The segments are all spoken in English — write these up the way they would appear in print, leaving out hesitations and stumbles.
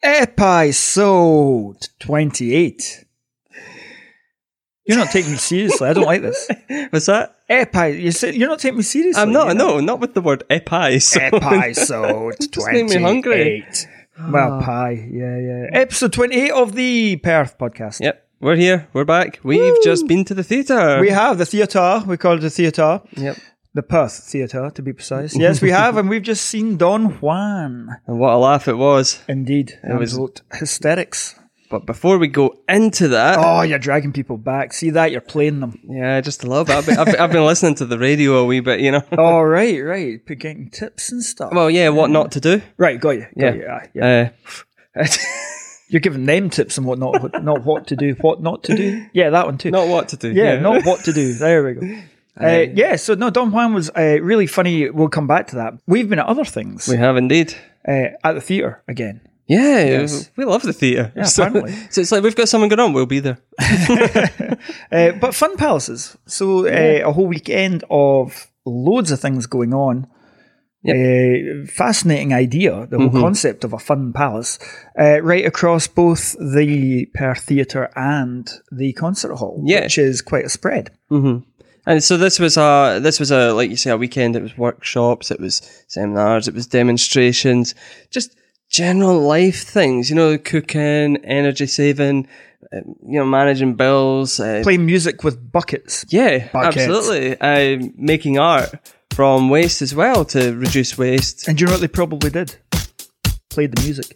Episode 28. You're not taking me seriously. I don't like this. What's that? You said you're not taking me seriously. I'm not. No, not with the word epi. So. Episode 28. Just made me hungry. Well, pie. Yeah. Episode 28 of the Perth podcast. Yep. We're here. We're back. We've just been to the theatre. We have the theatre. We call it the theatre. Yep. The Perth Theatre, to be precise. Yes, we have, and we've just seen Don Juan. And what a laugh it was. Indeed. It was hysterics. But before we go into that... Oh, you're dragging people back. See that? You're playing them. Yeah, just a little bit. I've been listening to the radio a wee bit, you know. Oh, right. Getting tips and stuff. Well, yeah, what not to do. Right, got you. Yeah. You're giving them tips and what not what to do, what not to do. Yeah, that one too. Not what to do. Yeah, not what to do. There we go. So Don Juan was really funny. We'll come back to that. We've been at other things. We have indeed. At the theatre again. Yeah, yes. We love the theatre. Yeah, apparently. So it's like we've got something going on, we'll be there. But Fun Palaces. So a whole weekend of loads of things going on. Yep. Fascinating idea, the whole concept of a fun palace, right across both the Perth Theatre and the concert hall, which is quite a spread. Mm-hmm. And so this was a like you say, a weekend. It was workshops, it was seminars, it was demonstrations, just general life things. You know, cooking, energy saving, managing bills, playing music with buckets. Yeah, absolutely. Making art from waste as well to reduce waste. And do you know what they probably did? Played the music.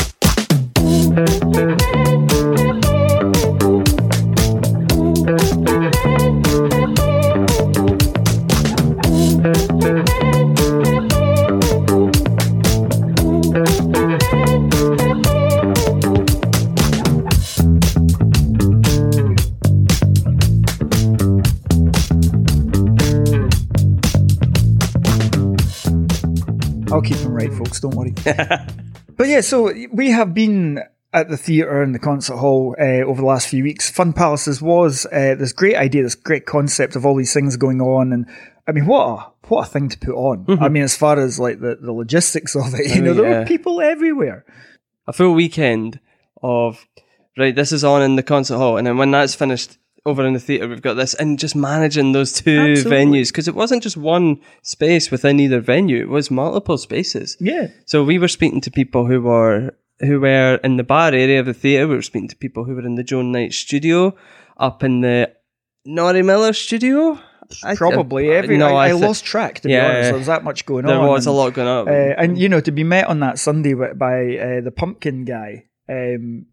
I'll keep them right, folks, don't worry. But yeah, so we have been at the theatre and the concert hall over the last few weeks. Fun Palaces was this great idea, this great concept of all these things going on. And I mean, what a thing to put on. I mean, as far as like the logistics of it, there were people everywhere. A full weekend of, right, this is on in the concert hall. And then when that's finished, over in the theatre, we've got this, and just managing those two venues, because it wasn't just one space within either venue, it was multiple spaces. Yeah. So we were speaking to people who were in the bar area of the theatre, we were speaking to people who were in the Joan Knight studio, up in the Norrie Miller studio. Probably. I lost track, to be honest. There was that much going on. There was a lot going on. And, to be met on that Sunday by the pumpkin guy, Henry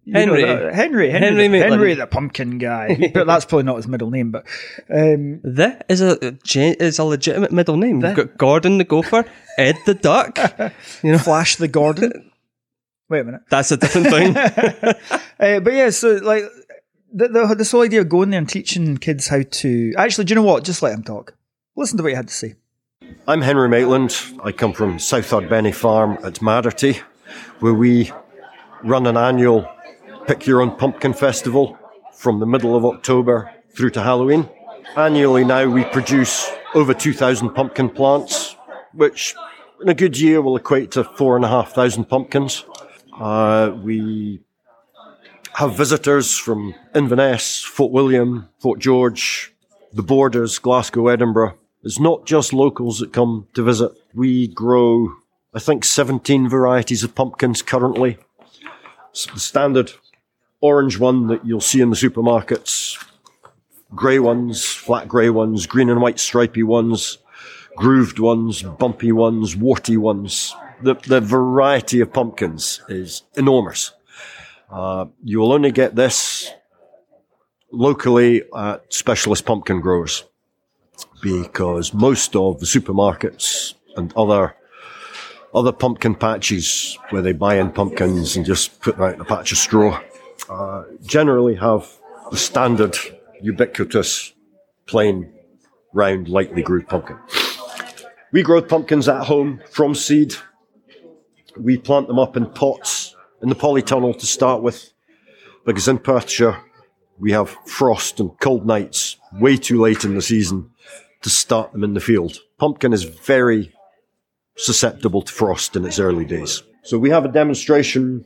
the pumpkin guy. But that's probably not his middle name. But that is a legitimate middle name. We've got Gordon the Gopher, Ed the Duck, Flash the Gordon. Wait a minute, that's a different thing. But yeah, so like this whole idea of going there and teaching kids how to actually, do you know what? Just let him talk. Listen to what he had to say. I'm Henry Maitland. I come from South Ardbenny Farm at Maderty, where we run an annual Pick Your Own Pumpkin Festival from the middle of October through to Halloween. Annually now we produce over 2,000 pumpkin plants, which in a good year will equate to 4,500 pumpkins. We have visitors from Inverness, Fort William, Fort George, the Borders, Glasgow, Edinburgh. It's not just locals that come to visit. We grow, I think, 17 varieties of pumpkins currently. The standard orange one that you'll see in the supermarkets, grey ones, flat grey ones, green and white stripy ones, grooved ones, bumpy ones, warty ones. The variety of pumpkins is enormous. You will only get this locally at specialist pumpkin growers, because most of the supermarkets and other pumpkin patches where they buy in pumpkins and just put out a patch of straw generally have the standard ubiquitous plain round lightly grooved pumpkin. We grow pumpkins at home from seed. We plant them up in pots in the polytunnel to start with, because in Perthshire we have frost and cold nights way too late in the season to start them in the field. Pumpkin is very susceptible to frost in its early days. So we have a demonstration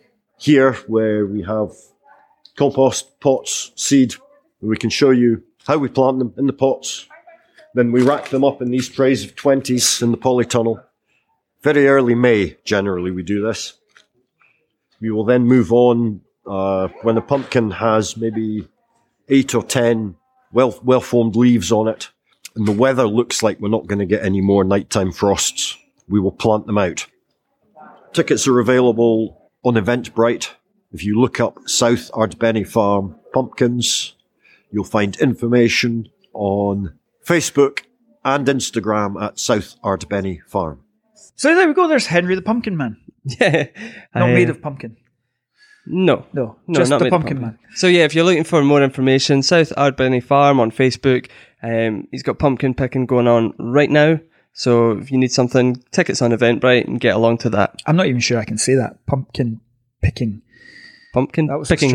here where we have compost pots, seed. We can show you how we plant them in the pots. Then we rack them up in these trays of 20s in the polytunnel. Very early May, generally, we do this. We will then move on when the pumpkin has maybe 8 or 10 well-formed leaves on it, and the weather looks like we're not going to get any more nighttime frosts. We will plant them out. Tickets are available on Eventbrite. If you look up South Ardbenny Farm pumpkins, you'll find information on Facebook and Instagram at South Ardbenny Farm. So there we go. There's Henry the Pumpkin Man. Yeah. Not made of pumpkin. No, just not the made of pumpkin man. So yeah, if you're looking for more information, South Ardbenny Farm on Facebook. He's got pumpkin picking going on right now. So if you need something, tickets on Eventbrite and get along to that. I'm not even sure I can say that. Pumpkin picking. Pumpkin That was picking.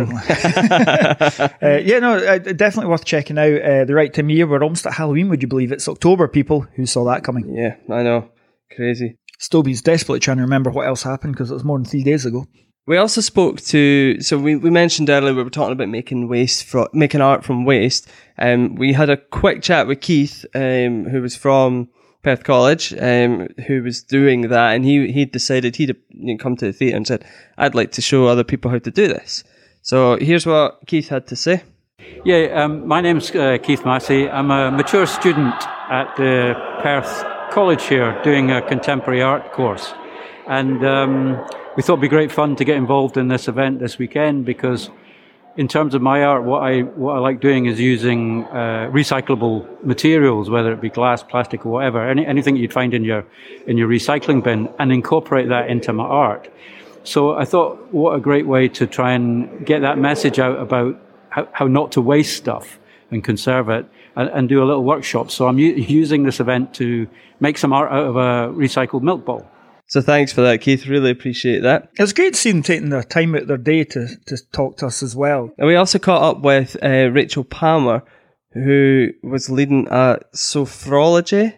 Definitely worth checking out. The right time of year. We're almost at Halloween, would you believe? It's October, people. Who saw that coming? Yeah, I know. Crazy. Stobie's desperately trying to remember what else happened because it was more than 3 days ago. We also spoke to, so we mentioned earlier we were talking about making art from waste. We had a quick chat with Keith, who was from Perth College, who was doing that, and he decided he'd come to the theatre and said, I'd like to show other people how to do this. So here's what Keith had to say. Yeah, my name's Keith Massey. I'm a mature student at the Perth College here doing a contemporary art course. And we thought it'd be great fun to get involved in this event this weekend because in terms of my art, what I like doing is using recyclable materials, whether it be glass, plastic, or whatever, anything you'd find in your recycling bin, and incorporate that into my art. So I thought, what a great way to try and get that message out about how not to waste stuff and conserve it, and do a little workshop. So I'm using this event to make some art out of a recycled milk bowl. So thanks for that, Keith. Really appreciate that. It was great to see them taking their time out of their day to talk to us as well. And we also caught up with Rachel Palmer, who was leading at Sophrology.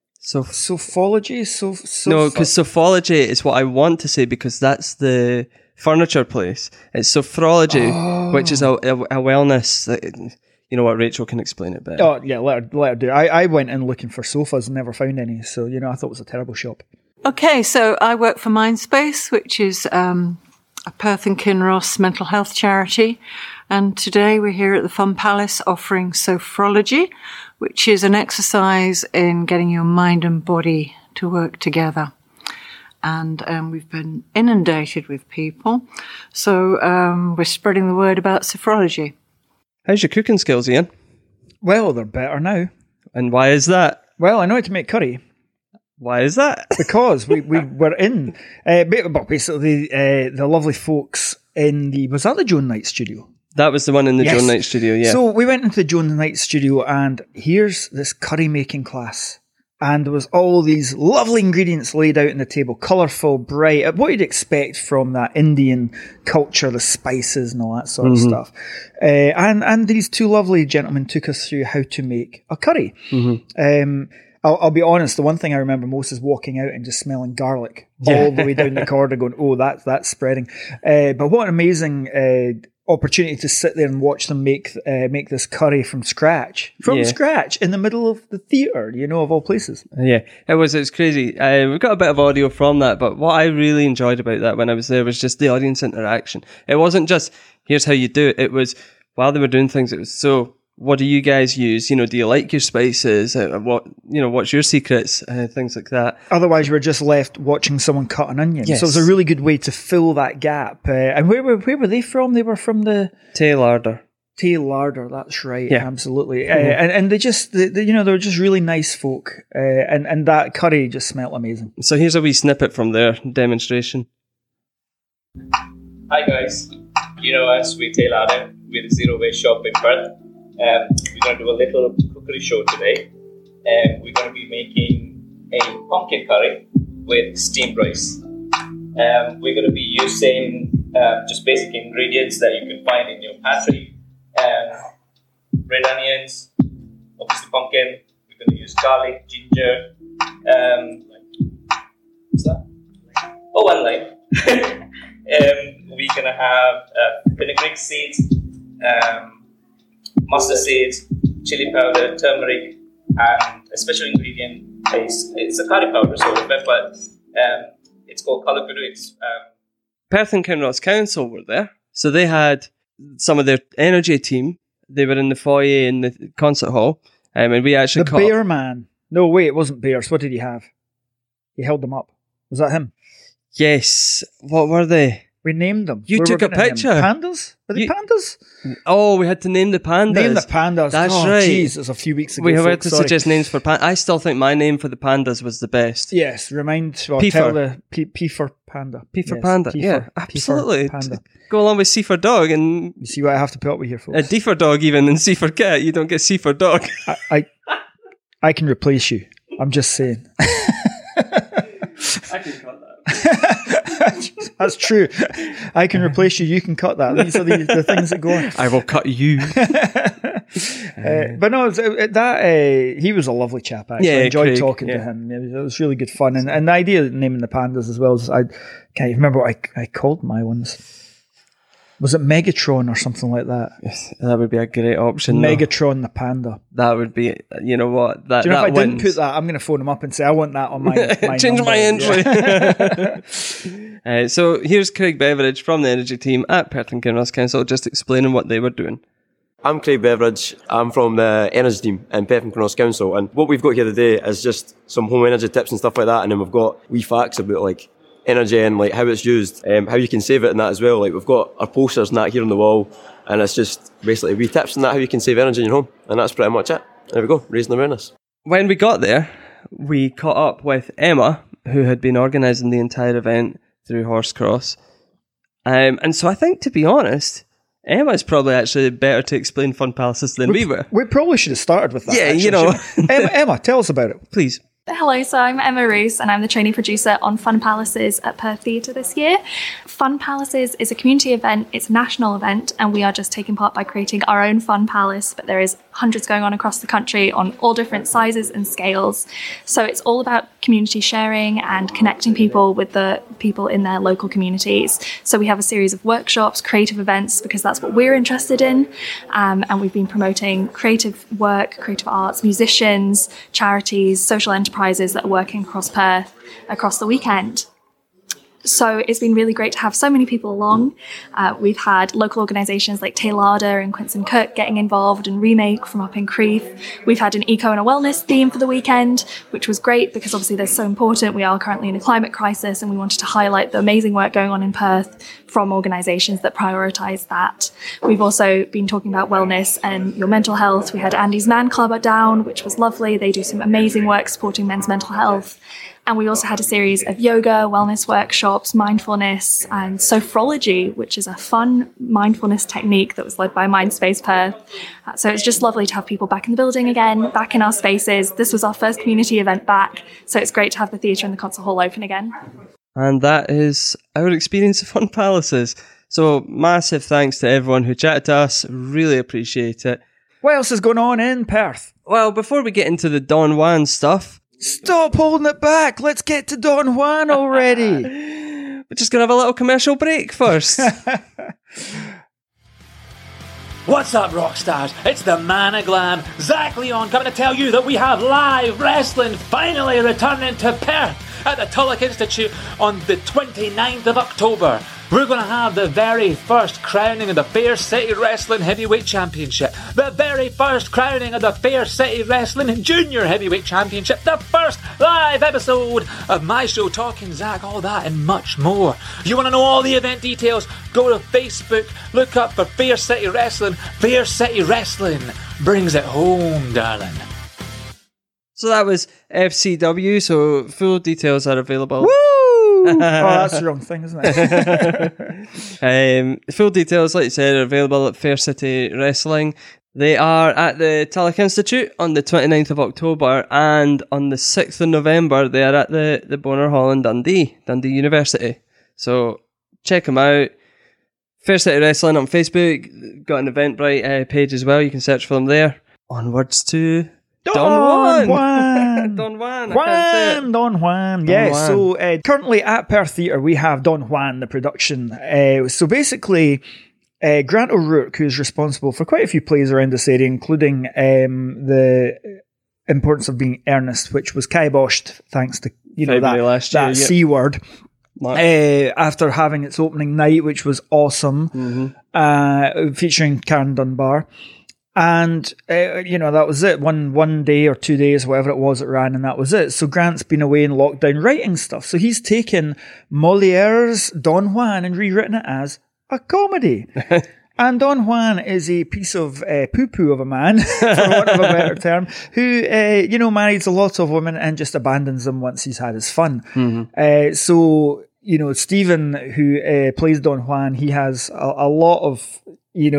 Sophology? No, because Sophology is what I want to say because that's the furniture place. It's Sophrology, which is a wellness. You know what, Rachel can explain it better. Oh, yeah, let her do it. I went in looking for sofas and never found any, so, I thought it was a terrible shop. Okay, so I work for Mindspace, which is a Perth and Kinross mental health charity. And today we're here at the Fun Palace offering Sophrology, which is an exercise in getting your mind and body to work together. And we've been inundated with people. So we're spreading the word about Sophrology. How's your cooking skills, Ian? Well, they're better now. And why is that? Well, I know how to make curry. Why is that? Because we were in, basically, the lovely folks was that the Joan Knight studio? That was the one in the Joan Knight studio, yeah. So we went into the Joan Knight studio and here's this curry making class. And there was all these lovely ingredients laid out on the table, colourful, bright, what you'd expect from that Indian culture, the spices and all that sort of stuff. And these two lovely gentlemen took us through how to make a curry. I'll be honest, the one thing I remember most is walking out and just smelling garlic all the way down the corridor going, oh, that's spreading. But what an amazing opportunity to sit there and watch them make this curry from scratch. Scratch, in the middle of the theatre, of all places. Yeah, it was crazy. We've got a bit of audio from that, but what I really enjoyed about that when I was there was just the audience interaction. It wasn't just, here's how you do it. It was, while they were doing things, it was so... What do you guys use? Do you like your spices? What's your secrets? Things like that. Otherwise, you were just left watching someone cut an onion. Yes. So it was a really good way to fill that gap. And where were they from? They were from the Tay Larder. Tay Larder, that's right. Yeah. Absolutely. And they just, they were just really nice folk. And that curry just smelled amazing. So here's a wee snippet from their demonstration. Hi guys, you know us, we're Tay Larder. We're the Zero Waste shop in Perth. We're going to do a little cookery show today. We're going to be making a pumpkin curry with steamed rice. We're going to be using just basic ingredients that you can find in your pantry. Red onions, obviously pumpkin. We're going to use garlic, ginger. What's that? Oh, one lime. we're gonna have fenugreek seeds, mustard seeds, chili powder, turmeric, and a special ingredient is it's a curry powder sort of, but it's called Kala Kudu. It's Perth and Kinross Council were there, so they had some of their energy team. They were in the foyer in the concert hall, and we actually The bear man. No, wait, it wasn't bears. What did he have? He held them up. Was that him? Yes. What were they? We named them. You We took were a gonna name picture. them. Pandas? Were they You- pandas? Oh, we had to name the pandas. Name the pandas. That's oh, right. Jeez, it was a few weeks ago. We had folks, to sorry. suggest names for pandas. I still think my name for the pandas was the best. Yes, remind. Well, P tell for- the P for panda. P for Yes, panda. P Yeah, for- P for absolutely. Panda. Go along with C for dog and You see what I have to put up with here, folks? D for dog even and C for cat. You don't get C for dog. I can replace you. I'm just saying. I can cut that. That's true. I can replace you. You can cut that. These are the things that go on. I will cut you. But no, he was a lovely chap. Actually, Yeah, I enjoyed Craig, talking yeah. to him. It was really good fun, and the idea of naming the pandas as well. I can't even remember what I called my ones. Was it Megatron or something like that? That would be a great option. though. Megatron the panda. That would be. You know what? That Do you know that if I didn't wins. put that, I'm going to phone him up and say I want that on my Change number. my Yeah. entry. So here's Craig Beveridge from the energy team at Perth and Kinross Council, just explaining what they were doing. I'm Craig Beveridge. I'm from the energy team in Perth and Kinross Council, and what we've got here today is just some home energy tips and stuff like that, and then we've got wee facts about like energy and like how it's used, how you can save it and that as well. Like we've got our posters and that here on the wall, and it's just basically wee tips and that how you can save energy in your home, and that's pretty much it. There we go, raising awareness. When we got there, we caught up with Emma, who had been organising the entire event through Horsecross. And so I think, to be honest, Emma's probably actually better to explain Fun Palaces than we were. We probably should have started with that. Yeah, actually, you know. shouldn't we? Emma, tell us about it. Please. Hello, so I'm Emma Roos and I'm the trainee producer on Fun Palaces at Perth Theatre this year. Fun Palaces is a community event, it's a national event, and we are just taking part by creating our own Fun Palace, but there is hundreds going on across the country on all different sizes and scales. So it's all about community sharing and connecting people with the people in their local communities. So we have a series of workshops, creative events, because that's what we're interested in, and we've been promoting creative work, creative arts, musicians, charities, social enterprises that are working across Perth across the weekend. So it's been really great to have so many people along. We've had local organisations like Taylada and Quince and Cook getting involved, and Remake from up in Crieff. We've had an eco and a wellness theme for the weekend, which was great because obviously they're so important. We are currently in a climate crisis and we wanted to highlight the amazing work going on in Perth from organisations that prioritise that. We've also been talking about wellness and your mental health. We had Andy's Man Club at Down, which was lovely. They do some amazing work supporting men's mental health. And we also had a series of yoga, wellness workshops, mindfulness, and sophrology, which is a fun mindfulness technique that was led by Mindspace Perth. So it's just lovely to have people back in the building again, back in our spaces. This was our first community event back, so it's great to have the theatre and the concert hall open again. And that is our experience of Fun Palaces. So massive thanks to everyone who chatted to us. Really appreciate it. What else is going on in Perth? Well, before we get into the Don Juan stuff, Stop holding it back. Let's get to Don Juan already. we're just going to have a little commercial break first. What's up, rock stars? It's the man of glam, Zach Leon, coming to tell you that we have live wrestling finally returning to Perth at the Tulloch Institute on the 29th of October. We're going to have the very first crowning of the Fair City Wrestling Heavyweight Championship, the very first crowning of the Fair City Wrestling Junior Heavyweight Championship, the first live episode of my show Talking Zach, all that and much more. You want to know all the event details? Go to Facebook, look up for Fair City Wrestling. Fair City Wrestling brings it home, darling. So that was FCW, so full details are available. Woo! Oh, that's the wrong thing, isn't it? Full details, like you said, are available at Fair City Wrestling. They are at the Tulloch Institute on the 29th of October, and on the 6th of November, they are at the Bonar Hall in Dundee University. So check them out. Fair City Wrestling on Facebook, got an Eventbrite page as well, you can search for them there. Onwards to Don Juan. Don Juan. I can't say it. Don Juan. Don Yeah, Juan. so currently at Perth Theatre, we have Don Juan, the production. So basically, Grant O'Rourke, who's responsible for quite a few plays around this area, including the Importance of Being Earnest, which was kiboshed thanks to February last year, that yeah. C word. Mark. After having its opening night, which was awesome, featuring Karen Dunbar. And, that was it. One day or 2 days, whatever it was, it ran, and that was it. So Grant's been away in lockdown writing stuff. So he's taken Moliere's Don Juan and rewritten it as a comedy. And Don Juan is a piece of poo-poo of a man, for want of a better term, who, marries a lot of women and just abandons them once he's had his fun. So, Stephen, who plays Don Juan, he has a lot of, he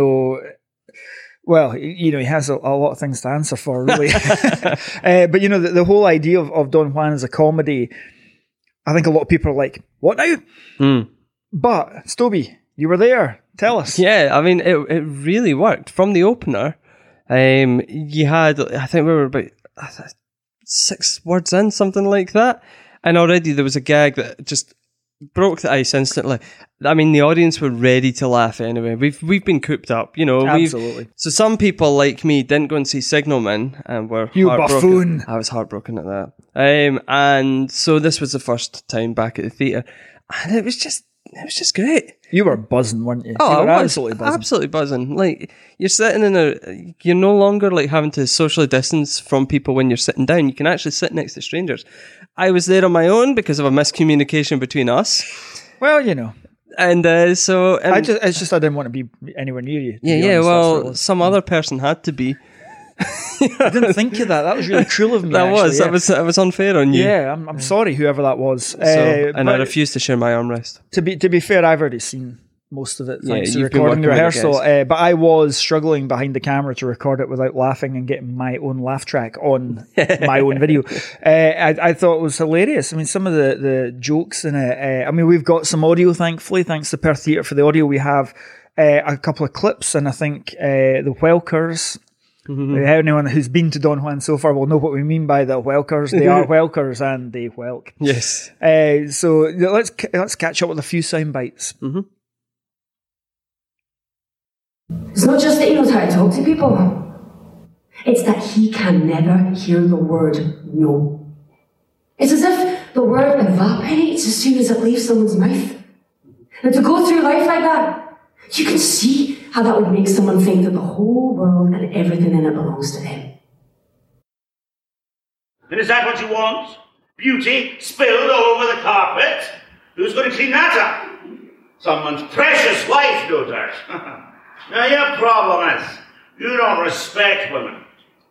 has a lot of things to answer for, really. But, the whole idea of Don Juan as a comedy, I think a lot of people are like, what now? But, Stobie, you were there. Tell us. Yeah, I mean, it really worked. From the opener, you had, I think we were about 6 words in, something like that. And already there was a gag that just broke the ice instantly. I mean, the audience were ready to laugh anyway. We've been cooped up, Absolutely. So some people like me didn't go and see Signalman and were You heartbroken. buffoon. I was heartbroken at that. And so this was the first time back at the theatre, and it was just great. You were buzzing, weren't you? Oh, you were I was absolutely buzzing. absolutely buzzing. Like, you're sitting you're no longer like having to socially distance from people when you're sitting down. You can actually sit next to strangers. I was there on my own because of a miscommunication between us. Well, And so... I didn't want to be anywhere near you. to be honest. That's what it well, was. some other person had to be. I didn't think of that. That was really cruel of me. That actually, was unfair on you. Yeah, I'm sorry, whoever that was. So, and I but refused to share my armrest. to be fair, I've already seen most of it thanks to you've been recording the working with the rehearsal. But I was struggling behind the camera to record it without laughing and getting my own laugh track on my own video. I thought it was hilarious. I mean, some of the jokes in it. We've got some audio, thankfully, thanks to Perth Theatre for the audio. We have a couple of clips, and I think the Whelkers. Anyone who's been to Don Juan so far will know what we mean by the Whelkers. They are Whelkers and they whelk. Yes. So let's catch up with a few sound bites. It's not just that he knows how to talk to people. It's that he can never hear the word no. It's as if the word evaporates as soon as it leaves someone's mouth. And to go through life like that, you can see how that would make someone think that the whole world and everything in it belongs to them. And is that what you want? Beauty spilled all over the carpet? Who's going to clean that up? Someone's precious wife, no doubt. Now your problem is, you don't respect women.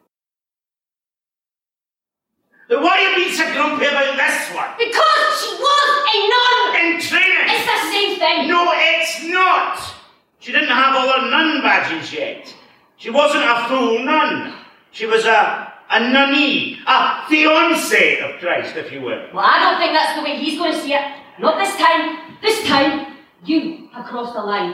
Then why are you being so grumpy about this one? Because she was a nun! In training! It's the same thing! No, it's not! She didn't have all her nun badges yet. She wasn't a full nun. She was a nunny, a fiancée of Christ, if you will. Well, I don't think that's the way he's going to see it. Not this time. This time, you have crossed the line.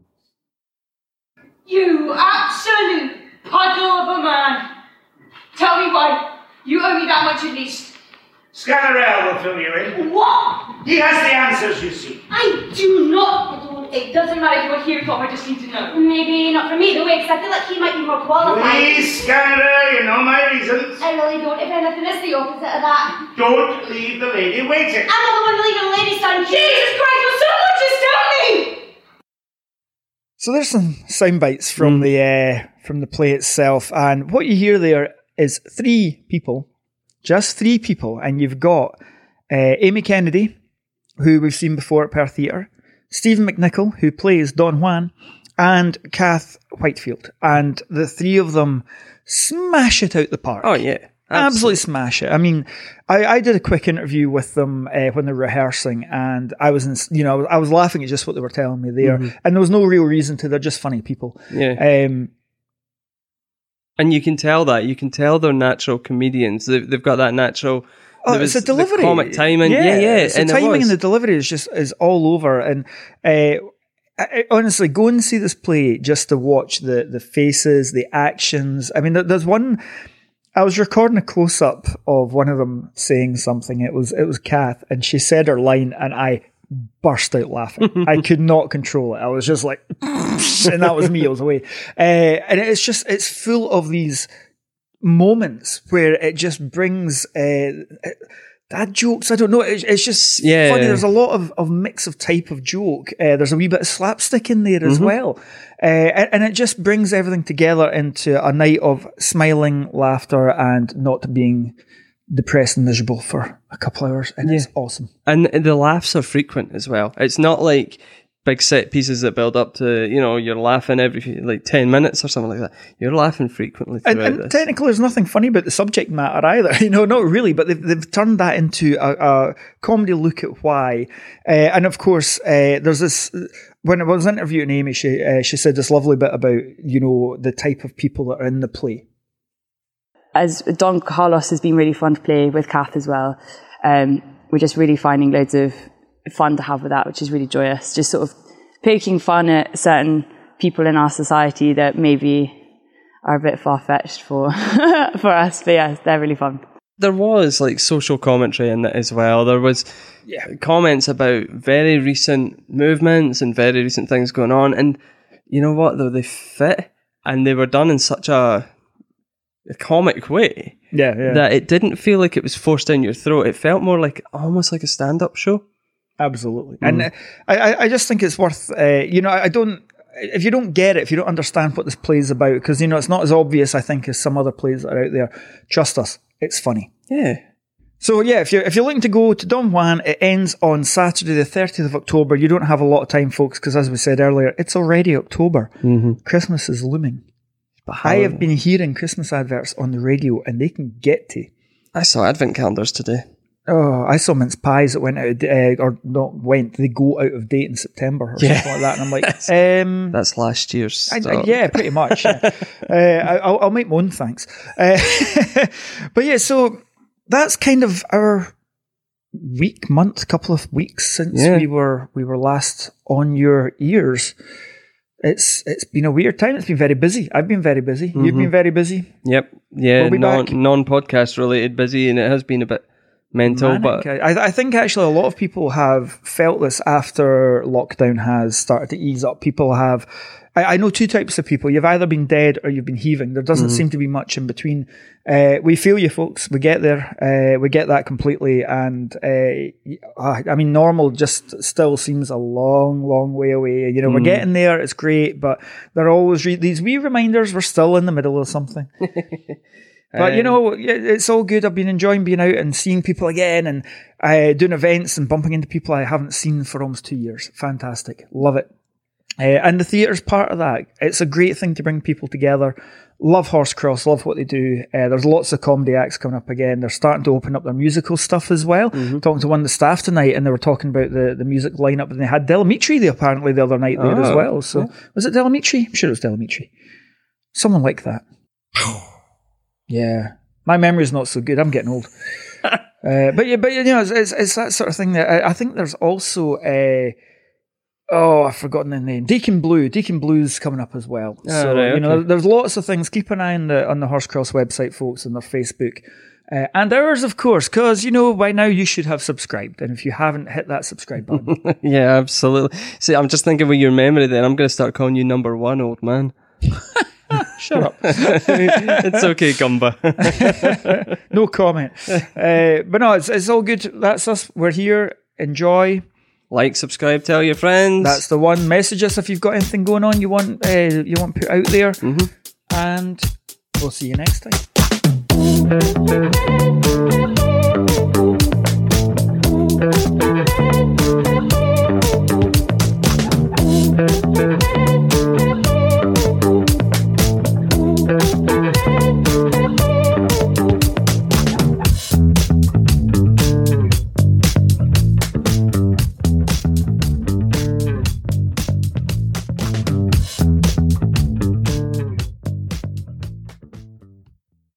You absolute puddle of a man. Tell me why. You owe me that much at least. Scannerell will fill you in. What? He has the answers, you see. I do not. It doesn't matter if you want to hear Tom, I just need to know. Maybe not for me, the way, because I feel like he might be more qualified. Please, Scannerell, you know my reasons. I really don't. If anything, it's the opposite of that. Don't leave the lady waiting. I'm not the one leaving a lady stand. Jesus Christ, will someone just tell me? So there's some sound bites from the play itself, and what you hear there is 3 people, just 3 people, and you've got Amy Kennedy, who we've seen before at Perth Theatre, Stephen McNichol, who plays Don Juan, and Kath Whitefield, and the 3 of them smash it out the park. Oh yeah. Absolutely smash it. I mean, I did a quick interview with them when they were rehearsing, and I was, I was laughing at just what they were telling me there, and there was no real reason to. They're just funny people. Yeah. And you can tell that. You can tell they're natural comedians. They've got that natural. It's a delivery, the comic timing. Yeah. It's the timing and the delivery is all over. And I honestly, go and see this play just to watch the faces, the actions. I mean, there's one I was recording a close-up of one of them saying something. It was Kath, and she said her line, and I burst out laughing. I could not control it. I was just like, and that was me. I was away. And it's full of these moments where it just brings dad jokes. I don't know. It's just funny. There's a lot of mix of type of joke. There's a wee bit of slapstick in there as well. And it just brings everything together into a night of smiling, laughter, and not being depressed and miserable for a couple of hours. And it's awesome. And the laughs are frequent as well. It's not like big set pieces that build up to, you're laughing every 10 minutes or something like that. You're laughing frequently throughout and this. Technically, there's nothing funny about the subject matter either. Not really, but they've turned that into a comedy look at why. And of course, there's this. When I was interviewing Amy, she said this lovely bit about the type of people that are in the play. As Don Carlos has been really fun to play with Kath as well. We're just really finding loads of fun to have with that, which is really joyous. Just sort of poking fun at certain people in our society that maybe are a bit far-fetched for for us. But yeah, they're really fun. There was social commentary in it as well. There was comments about very recent movements and very recent things going on. And you know what, though? They fit, and they were done in such a comic way that it didn't feel like it was forced down your throat. It felt more almost like a stand-up show. Absolutely. And I just think it's worth, if you don't get it, if you don't understand what this play is about, because, it's not as obvious, I think, as some other plays that are out there, trust us, it's funny. Yeah. So, if you're looking to go to Don Juan, it ends on Saturday, the 30th of October. You don't have a lot of time, folks, because as we said earlier, it's already October. Mm-hmm. Christmas is looming. But I have been hearing Christmas adverts on the radio, and they can get to. I saw advent calendars today. Oh, I saw mince pies that went out they go out of date in September or something like that. And I'm like, that's last year's stock. Pretty much. I'll make my own, thanks. But so that's kind of our couple of weeks since we were last on your ears. It's been a weird time. It's been very busy. I've been very busy. Mm-hmm. You've been very busy. Yep. Yeah. We'll be back. Non-podcast related busy, and it has been a bit mental. Manic. But I think actually a lot of people have felt this after lockdown has started to ease up. People have. I know two types of people. You've either been dead or you've been heaving. There doesn't seem to be much in between. We feel you, folks. We get there. We get that completely. And normal just still seems a long, long way away. We're getting there. It's great, but there are always these wee reminders we're still in the middle of something. But it's all good. I've been enjoying being out and seeing people again, and doing events and bumping into people I haven't seen for almost 2 years. Fantastic. Love it. And the theatre's part of that. It's a great thing to bring people together. Love Horsecross, love what they do. There's lots of comedy acts coming up again. They're starting to open up their musical stuff as well. Mm-hmm. Talking to one of the staff tonight, and they were talking about the music lineup, and they had Delamitri apparently the other night there as well. So was it Delamitri? I'm sure it was Delamitri. Someone like that. Yeah. My memory's not so good. I'm getting old. But it's that sort of thing that I think there's also I've forgotten the name. Deacon Blue. Deacon Blue's coming up as well. So, okay. There's lots of things. Keep an eye on the Horsecross website, folks, and their Facebook. And ours, of course, because, by now you should have subscribed. And if you haven't, hit that subscribe button. Yeah, absolutely. See, I'm just thinking with your memory then, I'm going to start calling you number one, old man. Shut up. It's okay, Gumba. No comment. But no, it's all good. That's us. We're here. Enjoy. Like, subscribe, tell your friends. That's the one. Message us if you've got anything going on you want put out there. Mm-hmm. And we'll see you next time.